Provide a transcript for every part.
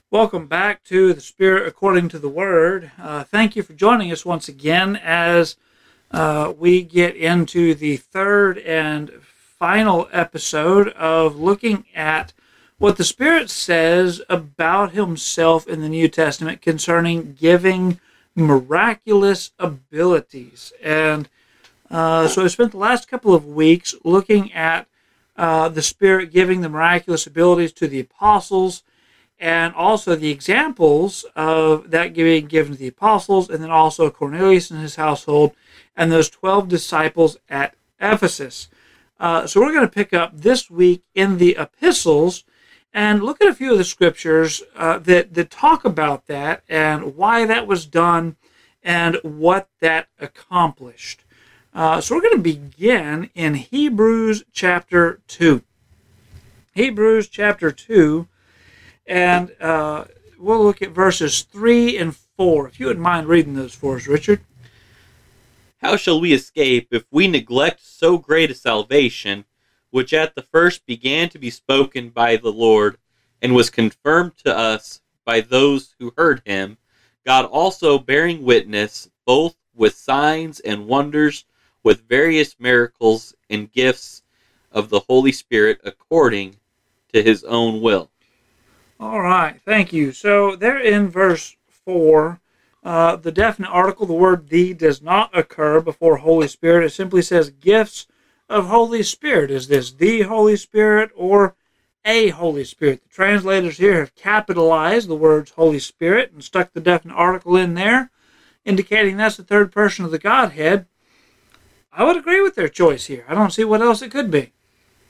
Welcome back to the Spirit According to the Word. Thank you for joining us once again as we get into the third and final episode of looking at what the Spirit says about Himself in the New Testament concerning giving miraculous abilities. And so I spent the last couple of weeks looking at the Spirit giving the miraculous abilities to the apostles, and also the examples of that being given to the apostles, and then also Cornelius and his household, and those 12 disciples at Ephesus. So we're going to pick up this week in the epistles and look at a few of the scriptures that talk about that and why that was done and what that accomplished. So we're going to begin in Hebrews chapter 2. Hebrews chapter 2. And we'll look at verses 3 and 4. If you wouldn't mind reading those for us, Richard. How shall we escape if we neglect so great a salvation, which at the first began to be spoken by the Lord, and was confirmed to us by those who heard him, God also bearing witness, both with signs and wonders, with various miracles and gifts of the Holy Spirit according to his own will. All right, thank you. So there in verse 4, the definite article, the word "the" does not occur before Holy Spirit. It simply says gifts of Holy Spirit. Is this the Holy Spirit or a Holy Spirit? The translators here have capitalized the words Holy Spirit and stuck the definite article in there, indicating that's the third person of the Godhead. I would agree with their choice here. I don't see what else it could be.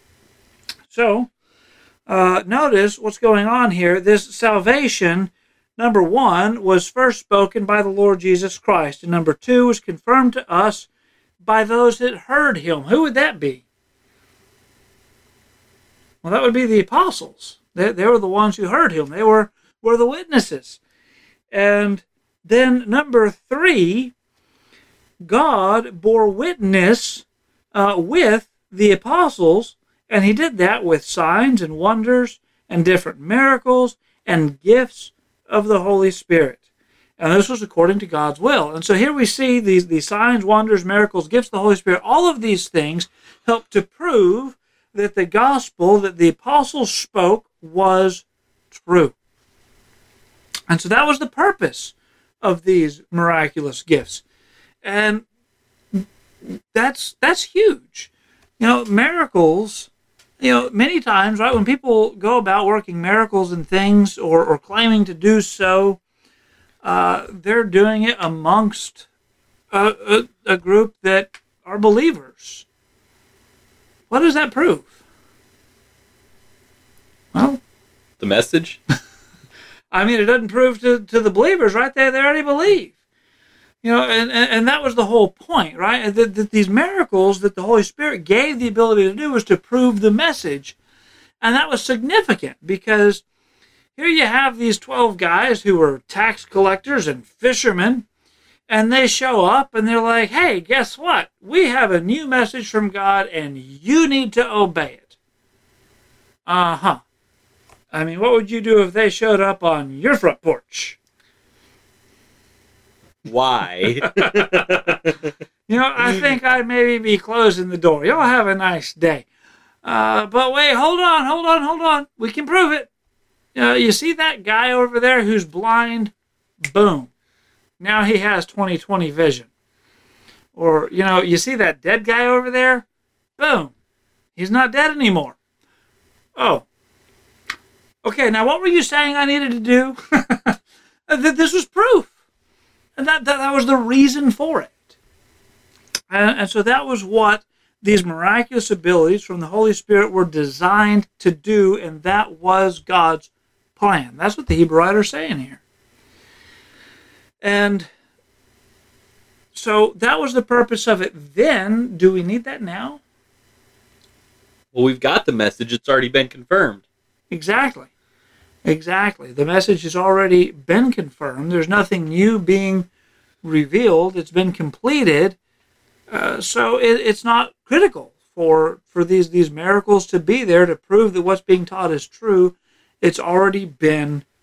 So, notice what's going on here. This salvation, number 1, was first spoken by the Lord Jesus Christ, and number 2 was confirmed to us by those that heard him. Who would that be? Well, that would be the apostles. They were the ones who heard him. They were the witnesses. And then number 3, God bore witness with the apostles, and he did that with signs and wonders and different miracles and gifts of the Holy Spirit. And this was according to God's will. And so here we see these signs, wonders, miracles, gifts of the Holy Spirit. All of these things help to prove that the gospel that the apostles spoke was true. And so that was the purpose of these miraculous gifts. And that's huge. Miracles, many times, right, when people go about working miracles and things or claiming to do so, they're doing it amongst a group that are believers. What does that prove? Well, The message? it doesn't prove to the believers, right? They already believe. And that was the whole point, right? That these miracles that the Holy Spirit gave the ability to do was to prove the message. And that was significant because here you have these 12 guys who were tax collectors and fishermen, and they show up and they're like, hey, guess what? We have a new message from God and you need to obey it. Uh-huh. What would you do if they showed up on your front porch? Why? I think I'd maybe be closing the door. Y'all have a nice day. But wait, hold on. We can prove it. You see that guy over there who's blind? Boom. Now he has 20/20 vision. Or, you see that dead guy over there? Boom. He's not dead anymore. Oh. Okay, now what were you saying I needed to do? This was proof. And that was the reason for it. And so that was what these miraculous abilities from the Holy Spirit were designed to do, and that was God's plan. That's what the Hebrew writer is saying here. And so that was the purpose of it then. Do we need that now? Well, we've got the message. It's already been confirmed. Exactly. The message has already been confirmed. There's nothing new being revealed. It's been completed. So it's not critical for these miracles to be there to prove that what's being taught is true. It's already been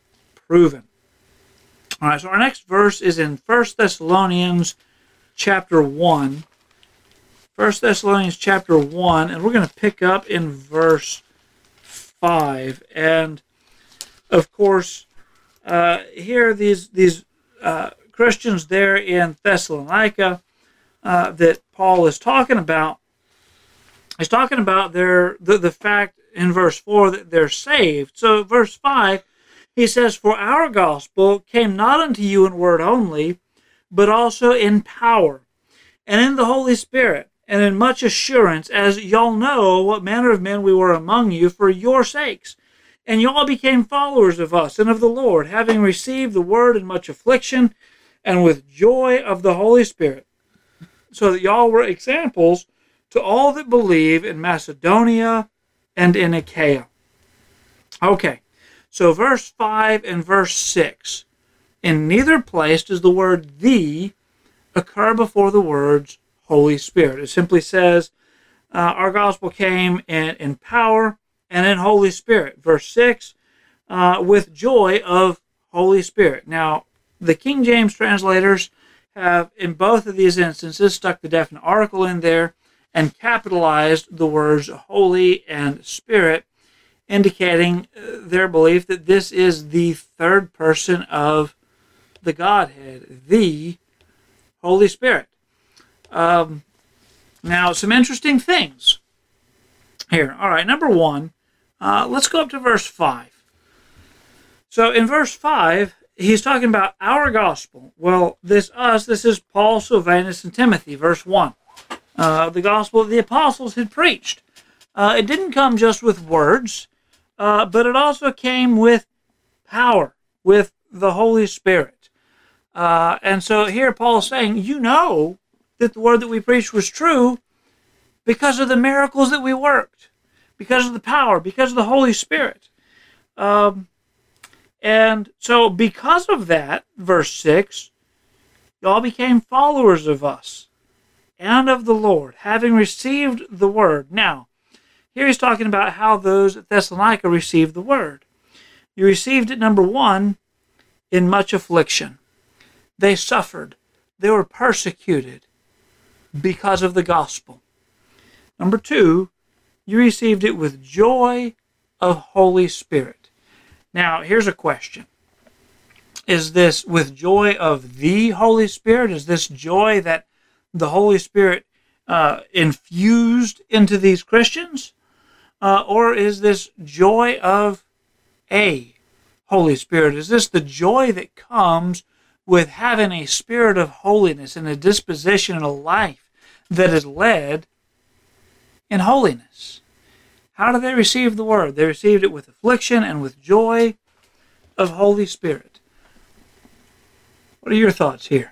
proven. All right, so our next verse is in 1 Thessalonians chapter 1. 1 Thessalonians chapter 1, and we're going to pick up in verse 5. And, of course, here these Christians there in Thessalonica that Paul is talking about, he's talking about the fact in verse 4 that they're saved. So verse 5, he says, "For our gospel came not unto you in word only, but also in power, and in the Holy Spirit, and in much assurance, as y'all know what manner of men we were among you for your sakes. And y'all became followers of us and of the Lord, having received the word in much affliction, and with joy of the Holy Spirit, so that y'all were examples to all that believe in Macedonia and in Achaia." Okay, so verse 5 and verse 6. In neither place does the word "the" occur before the words Holy Spirit. It simply says, our gospel came in power and in Holy Spirit. Verse 6, with joy of Holy Spirit. Now, the King James translators have, in both of these instances, stuck the definite article in there and capitalized the words Holy and Spirit, indicating their belief that this is the third person of the Godhead, the Holy Spirit. Now, some interesting things here. All right, number one, let's go up to verse 5. So in verse 5, he's talking about our gospel. Well, this is Paul, Silvanus, and Timothy, verse 1. The gospel that the apostles had preached. It didn't come just with words, but it also came with power, with the Holy Spirit. And so here Paul's saying, you know that the word that we preached was true because of the miracles that we worked, because of the power, because of the Holy Spirit. And so because of that, verse 6, y'all became followers of us and of the Lord, having received the word. Now, here he's talking about how those at Thessalonica received the word. You received it, number one, in much affliction. They suffered. They were persecuted because of the gospel. Number two, you received it with joy of Holy Spirit. Now, here's a question. Is this with joy of the Holy Spirit? Is this joy that the Holy Spirit infused into these Christians? Or is this joy of a Holy Spirit? Is this the joy that comes with having a spirit of holiness and a disposition and a life that is led in holiness? How do they receive the word? They received it with affliction and with joy of Holy Spirit. What are your thoughts here?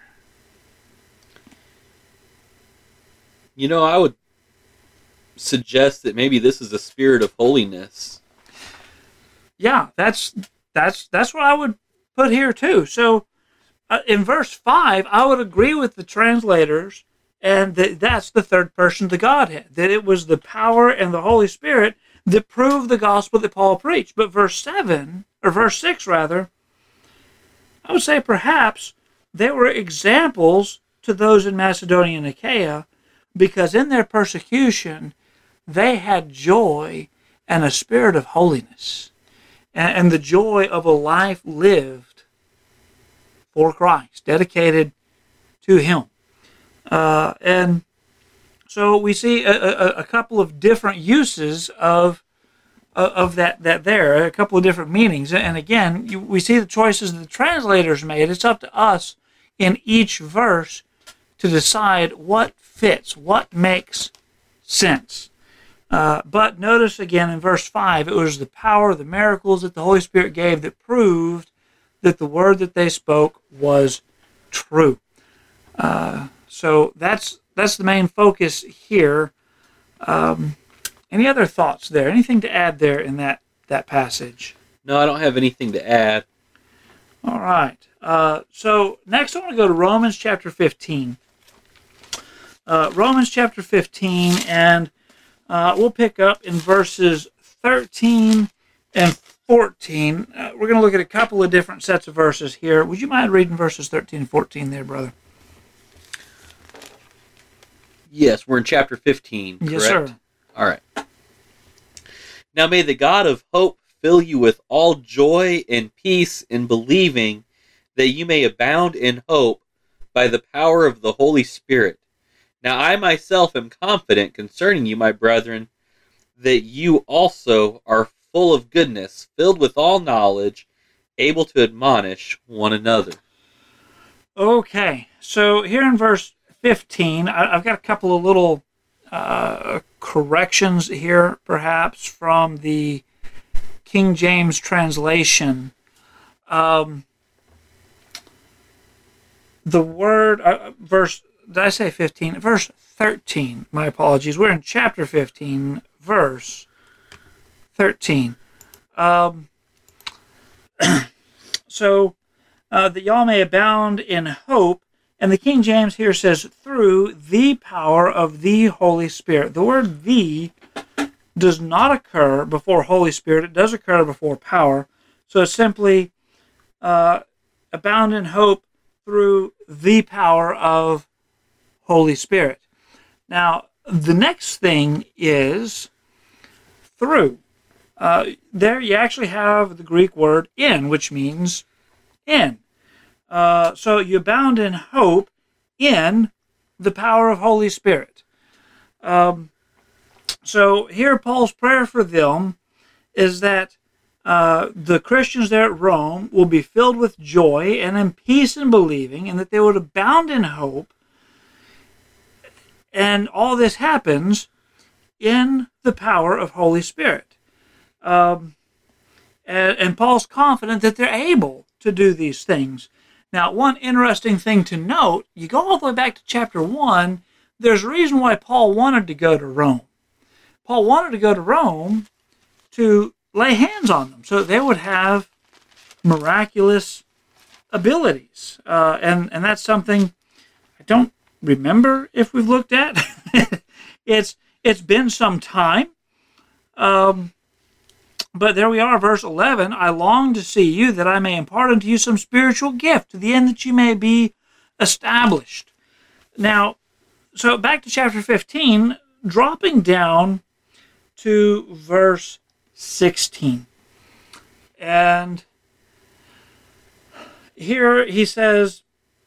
You know, I would suggest that maybe this is a spirit of holiness. Yeah, that's what I would put here too. So in verse 5, I would agree with the translators, and that's the third person of the Godhead, that it was the power and the Holy Spirit that proved the gospel that Paul preached. But verse 6 rather, I would say perhaps they were examples to those in Macedonia and Achaia, because in their persecution, they had joy and a spirit of holiness, and the joy of a life lived for Christ, dedicated to Him. And so we see a couple of different uses of that there, a couple of different meanings. And again, we see the choices the translators made. It's up to us in each verse to decide what fits, what makes sense. But notice again in verse 5, it was the power, the miracles that the Holy Spirit gave that proved that the word that they spoke was true. So that's the main focus here. Any other thoughts there? Anything to add there in that passage? No, I don't have anything to add. All right. So next I want to go to Romans chapter 15. Romans chapter 15, and we'll pick up in verses 13 and 14. We're going to look at a couple of different sets of verses here. Would you mind reading verses 13 and 14 there, brother? Yes, we're in chapter 15, correct? Yes, sir. All right. Now may the God of hope fill you with all joy and peace in believing, that you may abound in hope by the power of the Holy Spirit. Now I myself am confident concerning you, my brethren, that you also are full of goodness, filled with all knowledge, able to admonish one another. Okay, so here in verse 15, I've got a couple of little corrections here, perhaps, from the King James translation. The word, did I say 15? Verse 13, my apologies. We're in chapter 15, verse 13. So, that y'all may abound in hope. And the King James here says, through the power of the Holy Spirit. The word "the" does not occur before Holy Spirit. It does occur before power. So it's simply abound in hope through the power of Holy Spirit. Now, the next thing is through. There you actually have the Greek word "in," which means in. So you abound in hope in the power of Holy Spirit. So here Paul's prayer for them is that the Christians there at Rome will be filled with joy and in peace in believing, and that they would abound in hope. And all this happens in the power of Holy Spirit. And Paul's confident that they're able to do these things. Now, one interesting thing to note, you go all the way back to chapter 1, there's a reason why Paul wanted to go to Rome. Paul wanted to go to Rome to lay hands on them so that they would have miraculous abilities. And that's something I don't remember if we've looked at. It's been some time. But there we are, verse 11. I long to see you, that I may impart unto you some spiritual gift, to the end that you may be established. Now, so back to chapter 15, dropping down to verse 16. And here he says,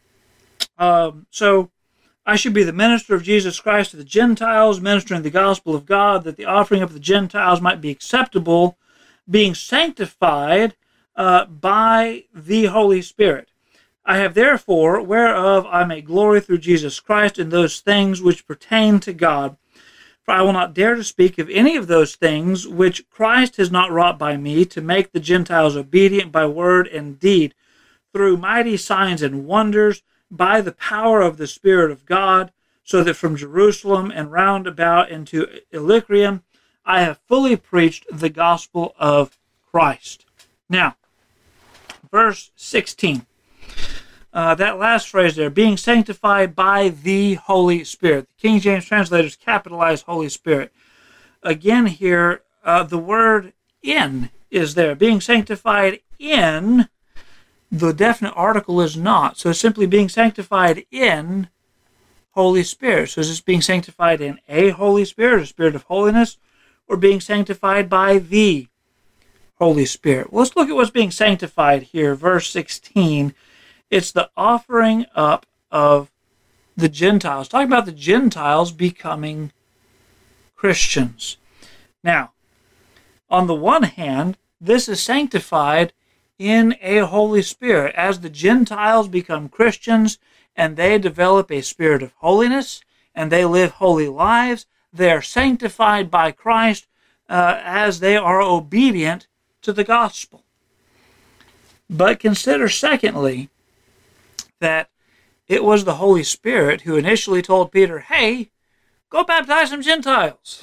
so I should be the minister of Jesus Christ to the Gentiles, ministering the gospel of God, that the offering of the Gentiles might be acceptable, being sanctified by the Holy Spirit. I have therefore, whereof I may glory through Jesus Christ in those things which pertain to God. For I will not dare to speak of any of those things which Christ has not wrought by me, to make the Gentiles obedient by word and deed, through mighty signs and wonders, by the power of the Spirit of God, so that from Jerusalem and round about into Illyricum I have fully preached the gospel of Christ. Now, verse 16. That last phrase there, being sanctified by the Holy Spirit. The King James translators capitalize Holy Spirit. Again here, the word "in" is there. Being sanctified in, the definite article is not. So it's simply being sanctified in Holy Spirit. So is this being sanctified in a Holy Spirit, a Spirit of holiness, or being sanctified by the Holy Spirit? Well, let's look at what's being sanctified here. Verse 16. It's the offering up of the Gentiles. Talking about the Gentiles becoming Christians. Now, on the one hand, this is sanctified in a Holy Spirit. As the Gentiles become Christians and they develop a spirit of holiness and they live holy lives, they are sanctified by Christ as they are obedient to the gospel. But consider, secondly, that it was the Holy Spirit who initially told Peter, hey, go baptize some Gentiles.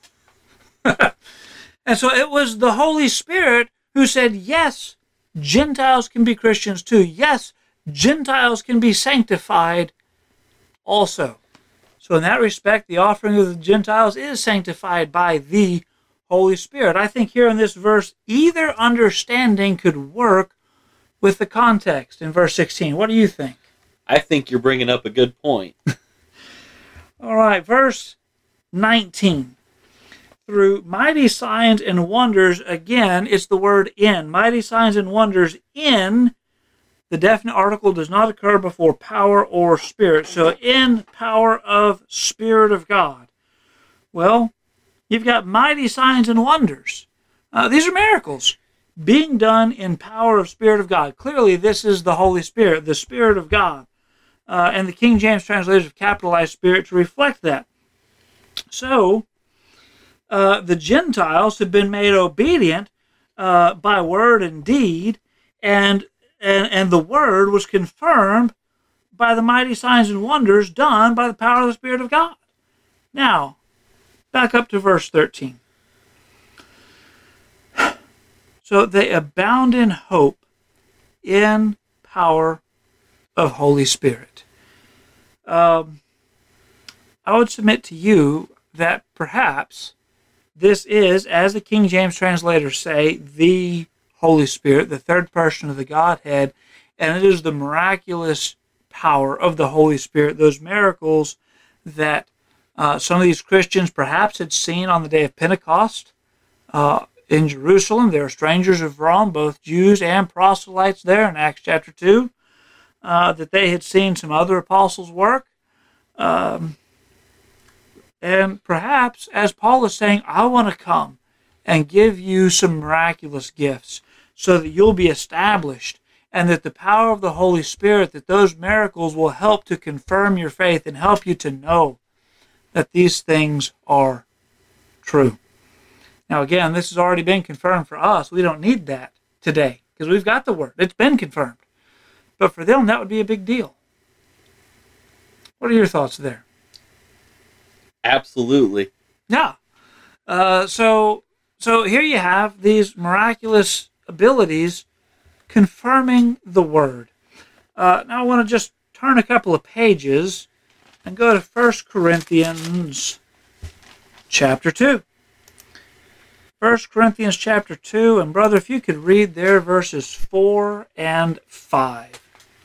And so it was the Holy Spirit who said, yes, Gentiles can be Christians too. Yes, Gentiles can be sanctified also. So in that respect, the offering of the Gentiles is sanctified by the Holy Spirit. I think here in this verse, either understanding could work with the context in verse 16. What do you think? I think you're bringing up a good point. All right, verse 19. Through mighty signs and wonders, again, it's the word in. Mighty signs and wonders in, the definite article does not occur before power or spirit. So in power of Spirit of God. Well, you've got mighty signs and wonders. These are miracles being done in power of Spirit of God. Clearly, this is the Holy Spirit, the Spirit of God. And the King James translators have capitalized Spirit to reflect that. So, the Gentiles have been made obedient by word and deed, and the word was confirmed by the mighty signs and wonders done by the power of the Spirit of God. Now, back up to verse 13. So they abound in hope, in power of Holy Spirit. I would submit to you that perhaps this is, as the King James translators say, the Holy Spirit, the third person of the Godhead, and it is the miraculous power of the Holy Spirit, those miracles that some of these Christians perhaps had seen on the day of Pentecost in Jerusalem. There are strangers of Rome, both Jews and proselytes there in Acts chapter 2, that they had seen some other apostles' work. And perhaps, as Paul is saying, I want to come and give you some miraculous gifts so that you'll be established, and that the power of the Holy Spirit, that those miracles will help to confirm your faith and help you to know that these things are true. Now again, this has already been confirmed for us. We don't need that today because we've got the Word. It's been confirmed. But for them, that would be a big deal. What are your thoughts there? Absolutely. Yeah. So here you have these miraculous abilities confirming the Word. Now I want to just turn a couple of pages and go to 1 Corinthians chapter 2. 1 Corinthians chapter 2, and brother, if you could read there verses 4 and 5.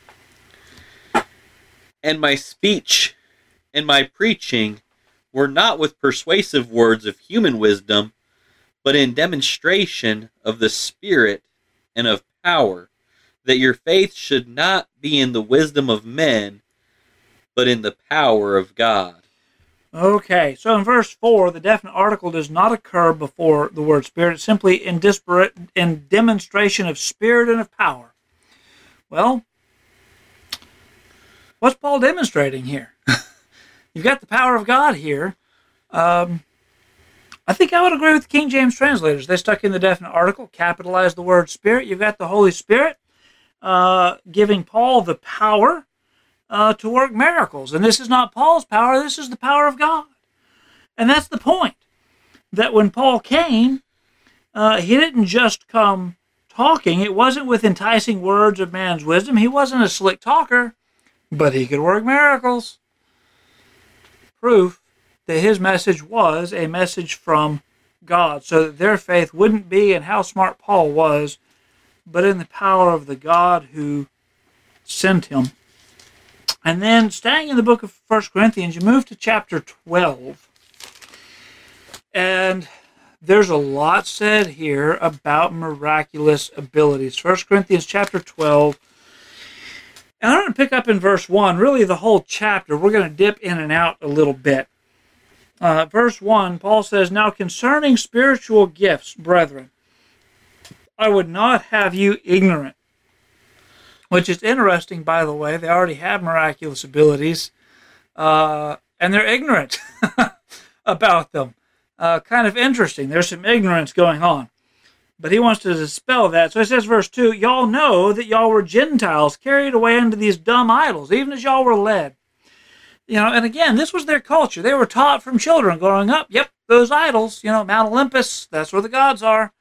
And my speech and my preaching were not with persuasive words of human wisdom, but in demonstration of the Spirit and of power, that your faith should not be in the wisdom of men, but in the power of God. Okay, so in verse 4, the definite article does not occur before the word Spirit. It's simply in demonstration of Spirit and of power. Well, what's Paul demonstrating here? You've got the power of God here. I think I would agree with the King James translators. They stuck in the definite article, capitalized the word Spirit. You've got the Holy Spirit giving Paul the power to work miracles. And this is not Paul's power, this is the power of God. And that's the point. That when Paul came, he didn't just come talking. It wasn't with enticing words of man's wisdom. He wasn't a slick talker, but he could work miracles. Proof that his message was a message from God, so that their faith wouldn't be in how smart Paul was, but in the power of the God who sent him. And then, staying in the book of 1 Corinthians, you move to chapter 12. And there's a lot said here about miraculous abilities. 1 Corinthians chapter 12. And I'm going to pick up in verse 1, really the whole chapter. We're going to dip in and out a little bit. Verse 1, Paul says, Now concerning spiritual gifts, brethren, I would not have you ignorant. Which is interesting, by the way. They already have miraculous abilities, and they're ignorant about them. Kind of interesting. There's some ignorance going on. But he wants to dispel that. So he says, verse 2, Y'all know that y'all were Gentiles, carried away into these dumb idols, even as y'all were led. And again, this was their culture. They were taught from children growing up, yep, those idols, Mount Olympus, that's where the gods are.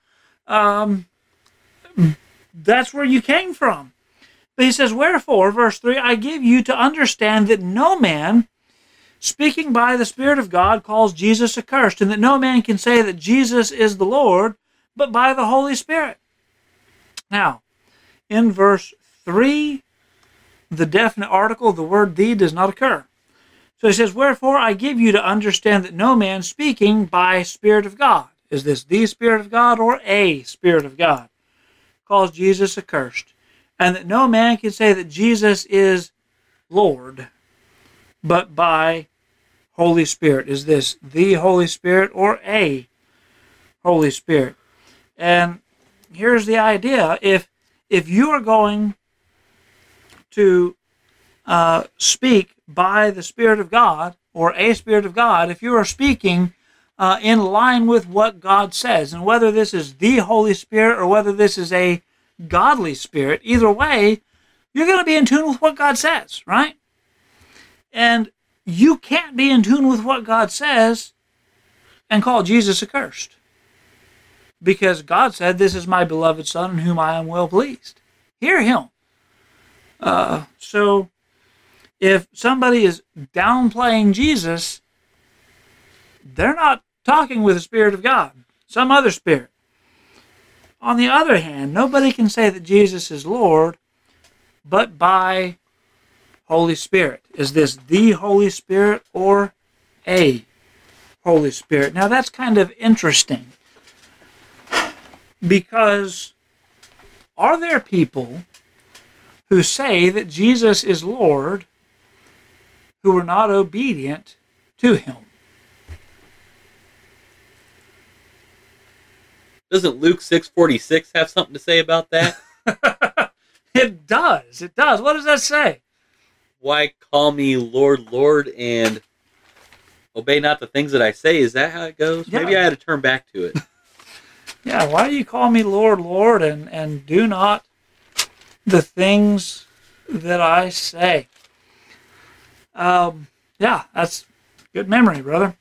That's where you came from. But he says, Wherefore, verse 3, I give you to understand that no man speaking by the Spirit of God, calls Jesus accursed, and that no man can say that Jesus is the Lord, but by the Holy Spirit. Now, in verse 3, the definite article, the word "the," does not occur. So he says, wherefore I give you to understand that no man speaking by Spirit of God, is this the Spirit of God or a Spirit of God, calls Jesus accursed, and that no man can say that Jesus is Lord, but by Holy Spirit. Is this the Holy Spirit or a Holy Spirit? And here's the idea. If you are going to speak by the Spirit of God or a Spirit of God, if you are speaking in line with what God says, and whether this is the Holy Spirit or whether this is a godly spirit, either way, you're going to be in tune with what God says, right? And you can't be in tune with what God says and call Jesus accursed, because God said, "This is my beloved Son in whom I am well pleased. Hear him." So if somebody is downplaying Jesus, they're not talking with the Spirit of God, some other spirit. On the other hand, nobody can say that Jesus is Lord but by Holy Spirit. Is this the Holy Spirit or a Holy Spirit? Now that's kind of interesting, because are there people who say that Jesus is Lord who are not obedient to him? Doesn't Luke 6:46 have something to say about that? It does. It does. What does that say? Why call me Lord, Lord, and obey not the things that I say? Is that how it goes? Yeah. Maybe I had to turn back to it. Yeah, why do you call me Lord, Lord, and do not the things that I say? Yeah, that's good memory, brother.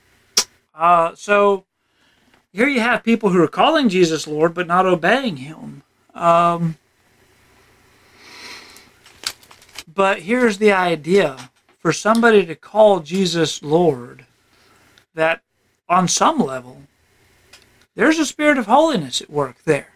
So here you have people who are calling Jesus Lord but not obeying him. But here's the idea. For somebody to call Jesus Lord, that on some level, there's a spirit of holiness at work there.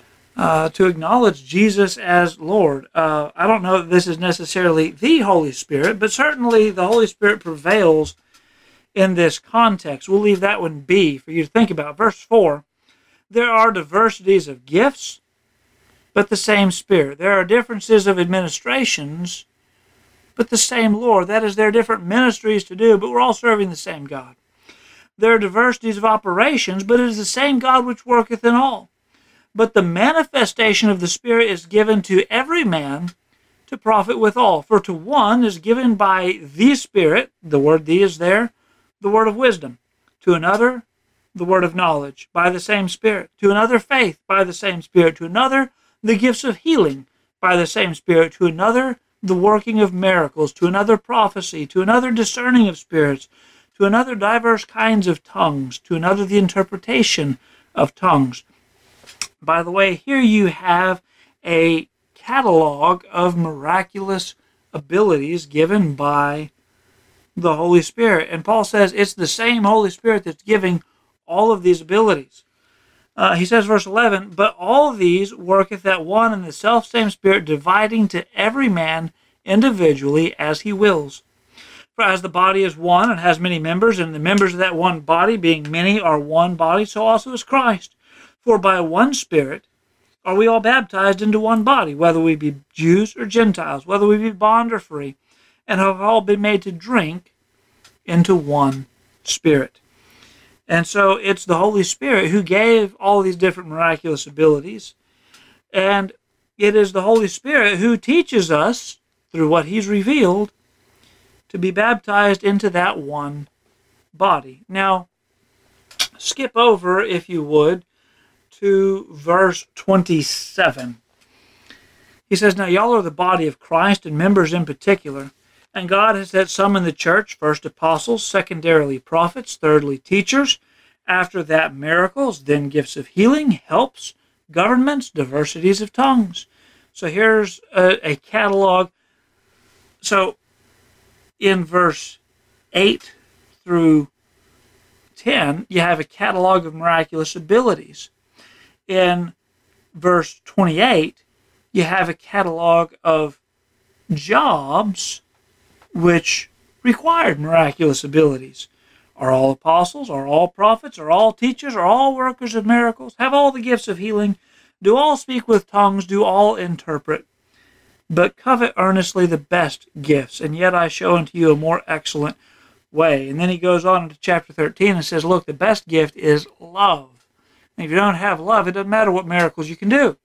To acknowledge Jesus as Lord. I don't know that this is necessarily the Holy Spirit, but certainly the Holy Spirit prevails in this context. We'll leave that one be for you to think about. Verse 4, there are diversities of gifts, but the same Spirit. There are differences of administrations, but the same Lord. That is, there are different ministries to do, but we're all serving the same God. There are diversities of operations, but it is the same God which worketh in all. But the manifestation of the Spirit is given to every man to profit withal. For to one is given by the Spirit, the word "the" is there, the word of wisdom. To another, the word of knowledge, by the same Spirit. To another, faith, by the same Spirit. To another, the gifts of healing, by the same Spirit. To another, the working of miracles. To another, prophecy. To another, discerning of spirits. To another, diverse kinds of tongues. To another, the interpretation of tongues. By the way, here you have a catalog of miraculous abilities given by the Holy Spirit. And Paul says it's the same Holy Spirit that's giving all of these abilities. He says, verse 11, but all these worketh that one and the selfsame Spirit, dividing to every man individually as he wills. For as the body is one and has many members, and the members of that one body, being many, are one body, so also is Christ. For by one Spirit are we all baptized into one body, whether we be Jews or Gentiles, whether we be bond or free, and have all been made to drink into one Spirit. And so it's the Holy Spirit who gave all these different miraculous abilities. And it is the Holy Spirit who teaches us, through what he's revealed, to be baptized into that one body. Now, skip over, if you would, to verse 27. He says, now y'all are the body of Christ and members in particular. And God has set some in the church, first apostles, secondarily prophets, thirdly teachers, after that miracles, then gifts of healing, helps, governments, diversities of tongues. So here's a catalog. So in verse 8 through 10, you have a catalog of miraculous abilities. In verse 28, you have a catalog of jobs which required miraculous abilities. Are all apostles? Are all prophets? Are all teachers? Are all workers of miracles? Have all the gifts of healing? Do all speak with tongues? Do all interpret? But covet earnestly the best gifts, and yet I show unto you a more excellent way. And then he goes on into chapter 13 and says, look, the best gift is love. And if you don't have love, it doesn't matter what miracles you can do.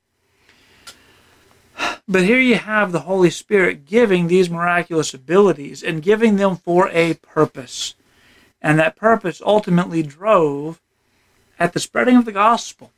But here you have the Holy Spirit giving these miraculous abilities and giving them for a purpose. And that purpose ultimately drove at the spreading of the gospel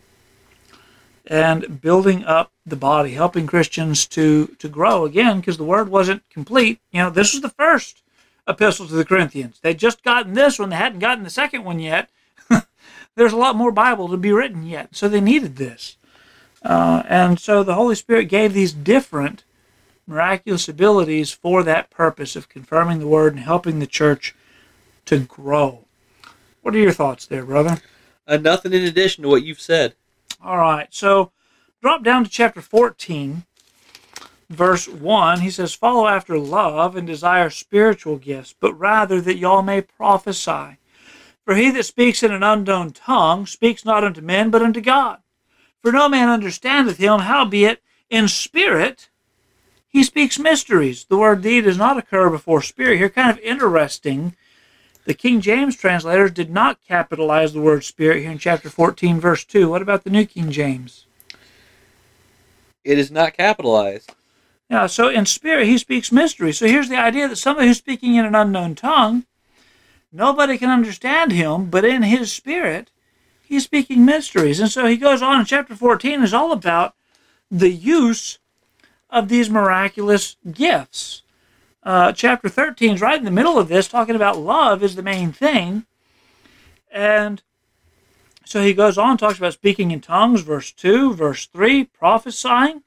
and building up the body, helping Christians to grow again, because the word wasn't complete. This was the first epistle to the Corinthians. They'd just gotten this one. They hadn't gotten the second one yet. There's a lot more Bible to be written yet, so they needed this. And so the Holy Spirit gave these different miraculous abilities for that purpose of confirming the word and helping the church to grow. What are your thoughts there, brother? Nothing in addition to what you've said. All right, so drop down to chapter 14, verse 1. He says, follow after love and desire spiritual gifts, but rather that y'all may prophesy. For he that speaks in an unknown tongue speaks not unto men, but unto God. For no man understandeth him, howbeit in spirit he speaks mysteries. The word thee does not occur before spirit here. Kind of interesting. The King James translators did not capitalize the word spirit here in chapter 14, verse 2. What about the New King James? It is not capitalized. Yeah, so in spirit he speaks mysteries. So here's the idea that somebody who's speaking in an unknown tongue, nobody can understand him, but in his spirit he's speaking mysteries. And so he goes on in chapter 14 is all about the use of these miraculous gifts. Chapter 13 is right in the middle of this, talking about love is the main thing. And so he goes on, talks about speaking in tongues, verse 2, verse 3, prophesying.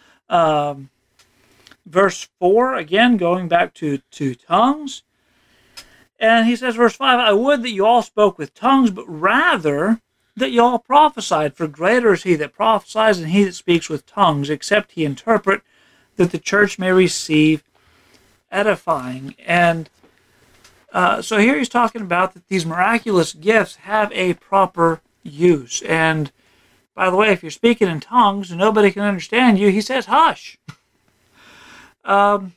Verse 4, again, going back to tongues. And he says, verse 5, I would that you all spoke with tongues, but rather that you all prophesied. For greater is he that prophesies than he that speaks with tongues, except he interpret, that the church may receive edifying. And so here he's talking about that these miraculous gifts have a proper use. And by the way, if you're speaking in tongues and nobody can understand you, he says, hush. And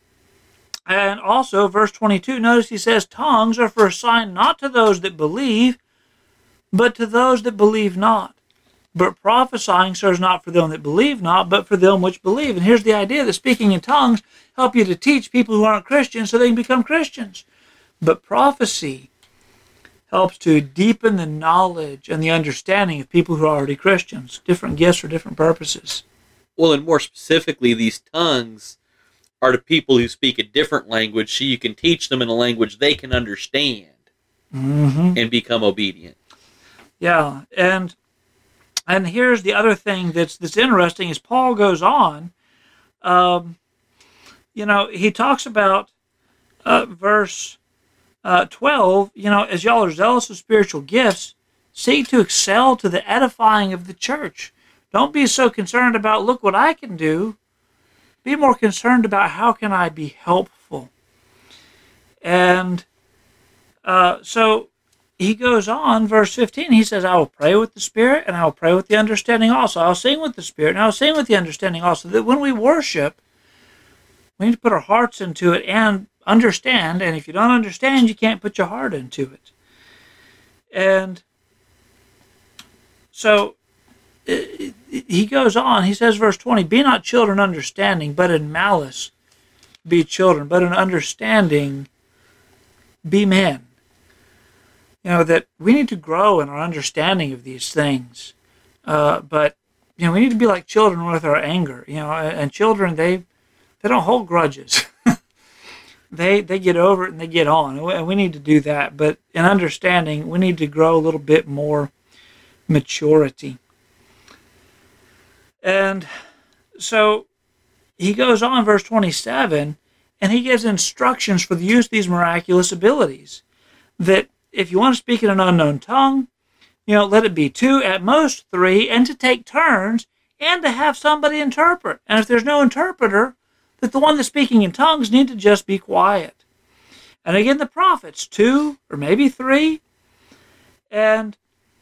also, verse 22, notice he says, tongues are for a sign not to those that believe, but to those that believe not. But prophesying serves not for them that believe not, but for them which believe. And here's the idea that speaking in tongues help you to teach people who aren't Christians so they can become Christians. But prophecy helps to deepen the knowledge and the understanding of people who are already Christians. Different gifts for different purposes. Well, and more specifically, these tongues are to people who speak a different language, so you can teach them in a language they can understand and become obedient. Yeah, and here's the other thing that's interesting is Paul goes on. He talks about verse 12. As y'all are zealous of spiritual gifts, seek to excel to the edifying of the church. Don't be so concerned about look what I can do. Be more concerned about how can I be helpful. And so he goes on, verse 15, he says, I will pray with the Spirit, and I will pray with the understanding also. I will sing with the Spirit, and I will sing with the understanding also. That when we worship, we need to put our hearts into it and understand. And if you don't understand, you can't put your heart into it. And so he goes on, he says, verse 20, be not children understanding, but in malice be children, but in understanding be men. That we need to grow in our understanding of these things. But we need to be like children with our anger. And children, they don't hold grudges. They get over it and they get on. And we need to do that. But in understanding, we need to grow a little bit more maturity. And so he goes on, verse 27, And he gives instructions for the use of these miraculous abilities. That if you want to speak in an unknown tongue, let it be 2, at most 3, and to take turns, and to have somebody interpret. And if there's no interpreter, that the one that's speaking in tongues need to just be quiet. And again, the prophets, 2 or maybe 3. And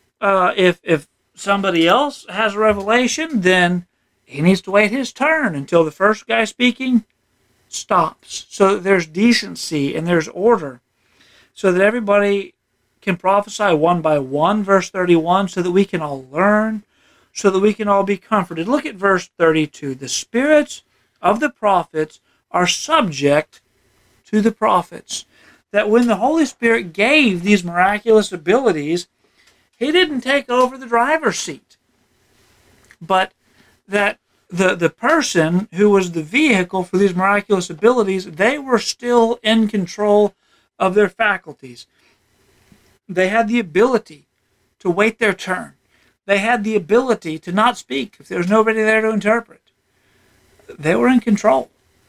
if somebody else has a revelation, then he needs to wait his turn until the first guy speaking stops. So that there's decency and there's order. So that everybody can prophesy one by one, verse 31, so that we can all learn, so that we can all be comforted. Look at verse 32. The spirits of the prophets are subject to the prophets. That when the Holy Spirit gave these miraculous abilities, he didn't take over the driver's seat, but that the person who was the vehicle for these miraculous abilities, they were still in control of their faculties. They had the ability to wait their turn. They had the ability to not speak if there was nobody there to interpret. They were in control.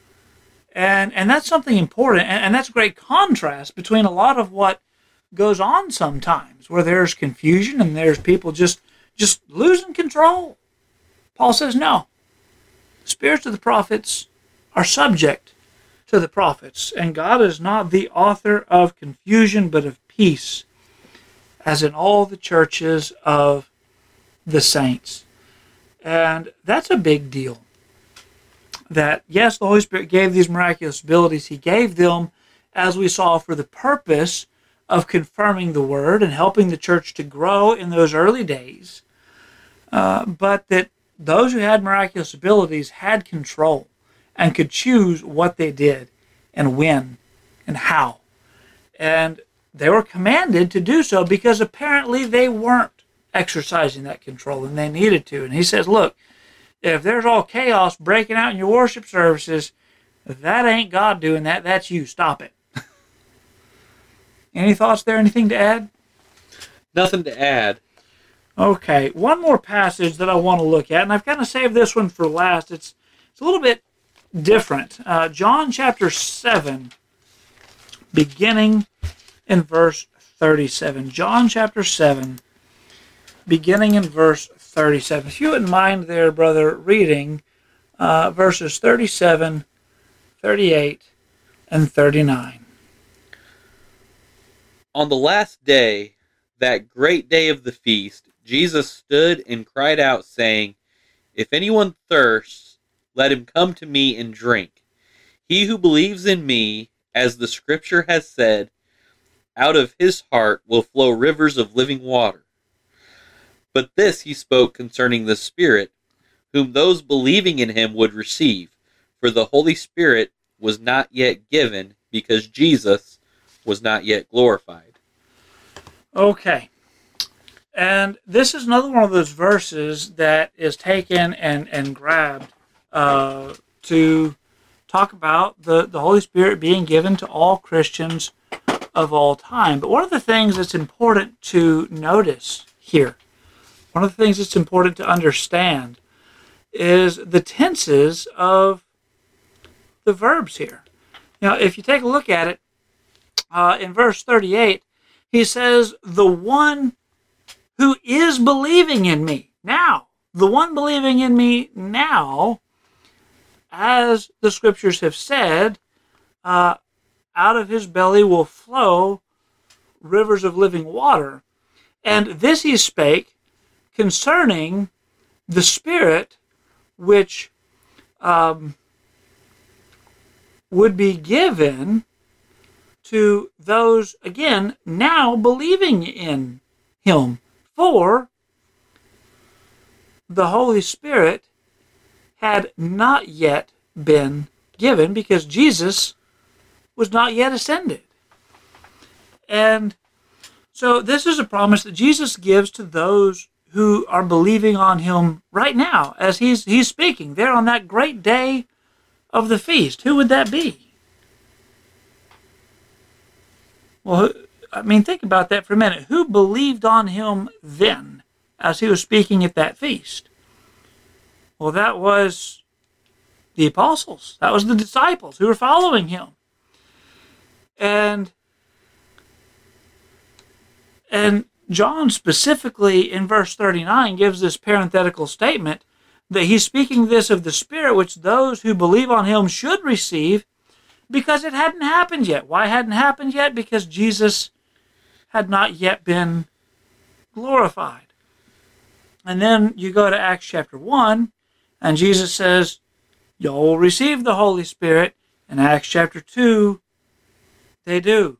And that's something important, and that's a great contrast between a lot of what goes on sometimes, where there's confusion and there's people just losing control. Paul says, no. The spirits of the prophets are subject to the prophets, and God is not the author of confusion, but of peace, as in all the churches of the saints. And that's a big deal. That, yes, the Holy Spirit gave these miraculous abilities. He gave them, as we saw, for the purpose of confirming the Word and helping the church to grow in those early days. But that those who had miraculous abilities had control and could choose what they did and when and how. And they were commanded to do so because apparently they weren't exercising that control and they needed to. And he says, look, if there's all chaos breaking out in your worship services, that ain't God doing that. That's you. Stop it. Any thoughts there? Anything to add? Nothing to add. Okay. One more passage that I want to look at, and I've kind of saved this one for last. It's a little bit different. John chapter 7, beginning in verse 37. John chapter 7, beginning in verse 37. If you wouldn't mind there, brother, reading verses 37, 38, and 39. On the last day, that great day of the feast, Jesus stood and cried out, saying, If anyone thirsts, let him come to me and drink. He who believes in me, as the Scripture has said, out of his heart will flow rivers of living water. But this he spoke concerning the Spirit, whom those believing in him would receive, for the Holy Spirit was not yet given, because Jesus was not yet glorified. Okay. And this is another one of those verses that is taken and grabbed to talk about the Holy Spirit being given to all Christians of all time. But one of the things that's important to notice here, one of the things that's important to understand, is the tenses of the verbs here. Now, if you take a look at it, in verse 38, he says, the one who is believing in me now. The one believing in me now, as the Scriptures have said, out of his belly will flow rivers of living water. And this he spake concerning the Spirit which would be given to those, again, now believing in him. For the Holy Spirit had not yet been given because Jesus was not yet ascended. And so this is a promise that Jesus gives to those who are believing on him right now as he's speaking there on that great day of the feast. Who would that be? Well, I mean, think about that for a minute. Who believed on him then as he was speaking at that feast? Well, that was the apostles. That was the disciples who were following him. And John specifically in verse 39 gives this parenthetical statement that he's speaking this of the Spirit which those who believe on him should receive, because it hadn't happened yet. Why hadn't happened yet? Because Jesus had not yet been glorified. And then you go to Acts chapter 1, and Jesus says, y'all will receive the Holy Spirit. In Acts chapter 2, they do.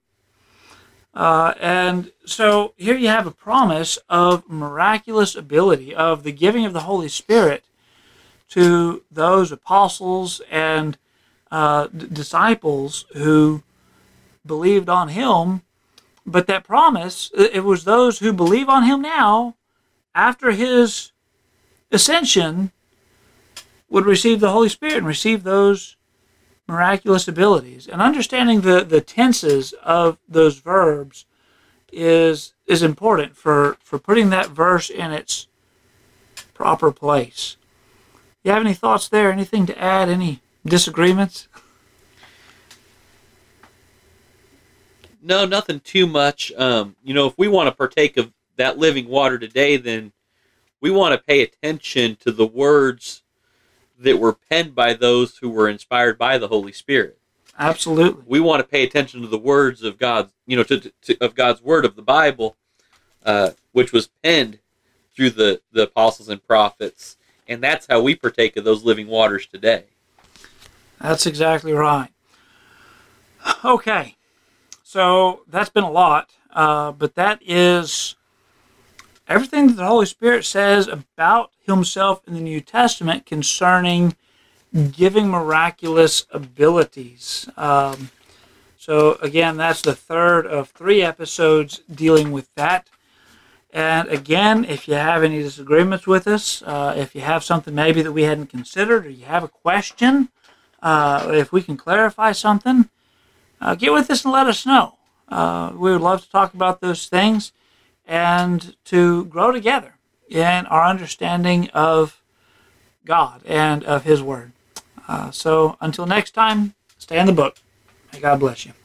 And so here you have a promise of miraculous ability, of the giving of the Holy Spirit to those apostles and disciples who believed on him. But that promise, it was those who believe on him now, after his ascension, would receive the Holy Spirit and receive those miraculous abilities. And understanding the tenses of those verbs is important for putting that verse in its proper place. You have any thoughts there? Anything to add? Any disagreements? No, nothing too much. If we want to partake of that living water today, then we want to pay attention to the words that were penned by those who were inspired by the Holy Spirit. Absolutely. We want to pay attention to the words of God, of God's word of the Bible, which was penned through the apostles and prophets, and that's how we partake of those living waters today. That's exactly right. Okay, so that's been a lot, but that is everything that the Holy Spirit says about himself in the New Testament concerning giving miraculous abilities. So again, that's the third of 3 episodes dealing with that. And again, if you have any disagreements with us, if you have something maybe that we hadn't considered, or you have a question, if we can clarify something, get with us and let us know. We would love to talk about those things and to grow together in our understanding of God and of his word. So until next time, stay in the book. May God bless you.